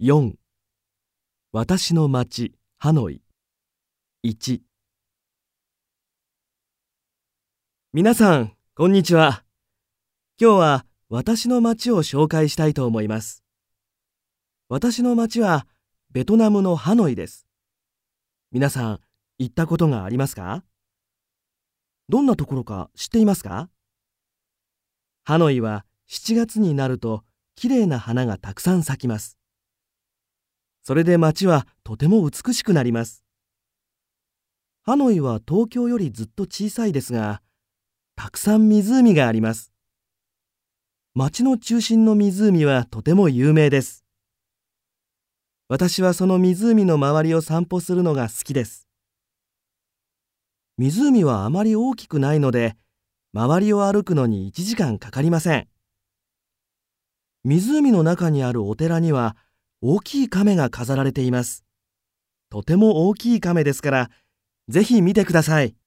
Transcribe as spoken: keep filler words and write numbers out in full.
よん、私の町ハノイ。いち、皆さん、こんにちは。今日は私の町を紹介したいと思います。私の町はベトナムのハノイです。皆さん、行ったことがありますか？どんなところか知っていますか？ハノイはしちがつになるときれいな花がたくさん咲きます。それで町はとても美しくなります。ハノイは東京よりずっと小さいですが、たくさん湖があります。町の中心の湖はとても有名です。私はその湖の周りを散歩するのが好きです。湖はあまり大きくないので、周りを歩くのにいちじかんかかりません。湖の中にあるお寺には大きい亀が飾られています。とても大きい亀ですから、ぜひ見てください。